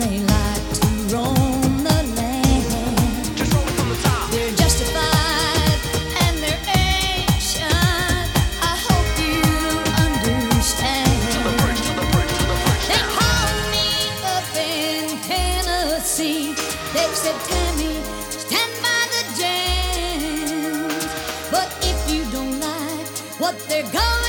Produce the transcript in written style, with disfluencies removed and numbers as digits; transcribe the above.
they like to roam the land. Just roll it from the top. They're justified and they're ancient. I hope you understand. To the bridge, to the bridge, to the bridge They now. called me up in Tennessee. They said, Tammy, stand by the jams. But if you don't like what they're going